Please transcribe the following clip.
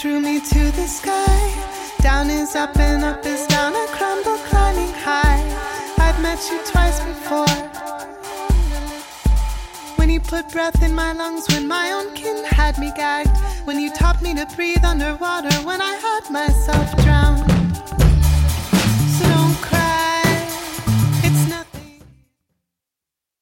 threw me to the sky. Down is up and up is down. I crumble climbing high. I've met you twice before. When you put breath in my lungs, when my own kin had me gagged. When you taught me to breathe underwater. When I